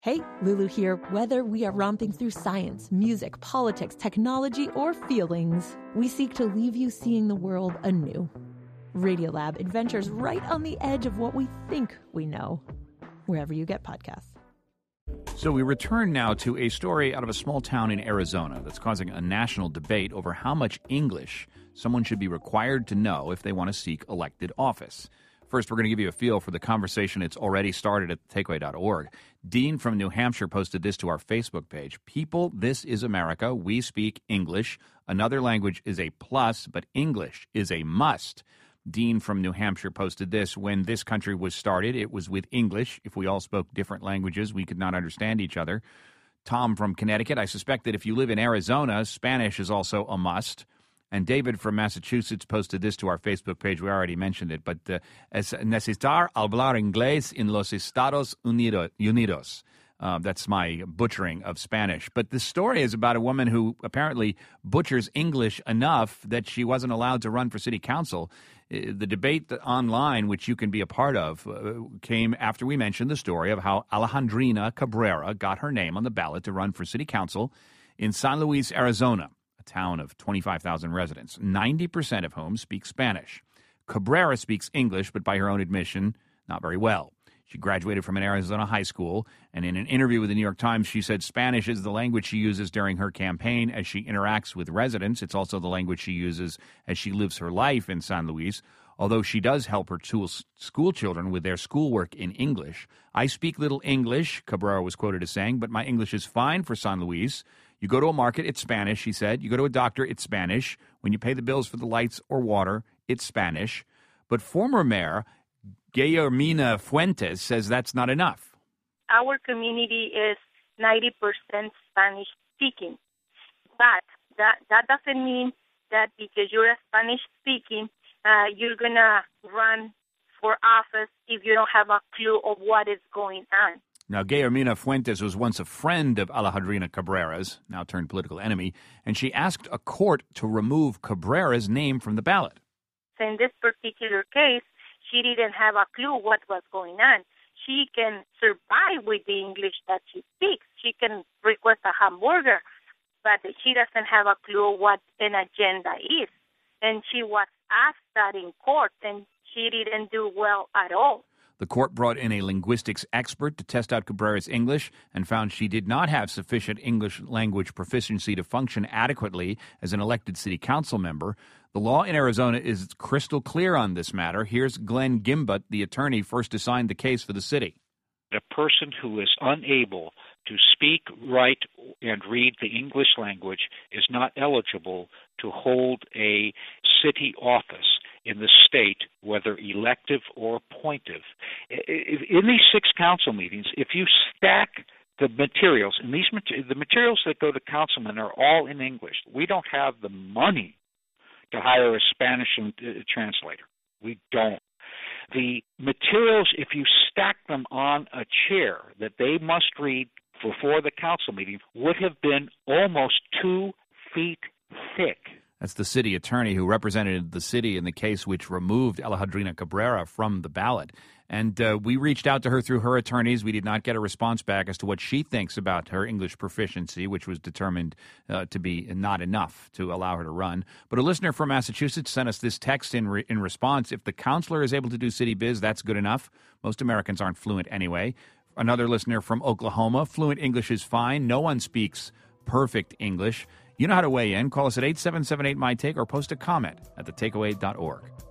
Hey, Lulu here. Whether we are romping through science, music, politics, technology, or feelings, we seek to leave you seeing the world anew. Radiolab adventures right on the edge of what we think we know, wherever you get podcasts. So we return now to a story out of a small town in Arizona that's causing a national debate over how much English someone should be required to know if they want to seek elected office. First, we're going to give you a feel for the conversation. It's already started at takeaway.org. Dean from New Hampshire posted this to our Facebook page. People, this is America. We speak English. Another language is a plus, but English is a must. Dean from New Hampshire posted this. When this country was started, it was with English. If we all spoke different languages, we could not understand each other. Tom from Connecticut. I suspect that if you live in Arizona, Spanish is also a must. And David from Massachusetts posted this to our Facebook page. We already mentioned it, but es necesitar hablar inglés en los Estados Unidos. That's my butchering of Spanish. But this story is about a woman who apparently butchers English enough that she wasn't allowed to run for city council. The debate online, which you can be a part of, came after we mentioned the story of how Alejandrina Cabrera got her name on the ballot to run for city council in San Luis, Arizona, a town of 25,000 residents, 90% of whom speak Spanish. Cabrera speaks English, but by her own admission, not very well. She graduated from an Arizona high school, and in an interview with the New York Times, she said Spanish is the language she uses during her campaign as she interacts with residents. It's also the language she uses as she lives her life in San Luis, although she does help her school children with their schoolwork in English. I speak little English, Cabrera was quoted as saying, but my English is fine for San Luis. You go to a market, it's Spanish, she said. You go to a doctor, it's Spanish. When you pay the bills for the lights or water, it's Spanish. But former mayor Guillermina Fuentes says that's not enough. Our community is 90% Spanish speaking. But that doesn't mean that because you're a Spanish speaking, you're going to run for office if you don't have a clue of what is going on. Now, Guillermina Fuentes was once a friend of Alejandrina Cabrera's, now turned political enemy, and she asked a court to remove Cabrera's name from the ballot. In this particular case, she didn't have a clue what was going on. She can survive with the English that she speaks. She can request a hamburger, but she doesn't have a clue what an agenda is. And she was asked that in court, and she didn't do well at all. The court brought in a linguistics expert to test out Cabrera's English and found she did not have sufficient English language proficiency to function adequately as an elected city council member. The law in Arizona is crystal clear on this matter. Here's Glenn Gimbut, the attorney first assigned the case for the city. A person who is unable to speak, write, and read the English language is not eligible to hold a city office in the state, whether elective or appointive. In these 6 council meetings, if you stack the materials, and the materials that go to councilmen are all in English. We don't have the money to hire a Spanish translator. We don't. The materials, if you stack them on a chair that they must read before the council meeting, would have been almost 2 feet thick. That's the city attorney who represented the city in the case which removed Alejandrina Cabrera from the ballot. And we reached out to her through her attorneys. We did not get a response back as to what she thinks about her English proficiency, which was determined to be not enough to allow her to run. But a listener from Massachusetts sent us this text in response. If the counselor is able to do city biz, that's good enough. Most Americans aren't fluent anyway. Another listener from Oklahoma, fluent English is fine. No one speaks perfect English. You know how to weigh in. Call us at 877-8-MY-TAKE or post a comment at thetakeaway.org.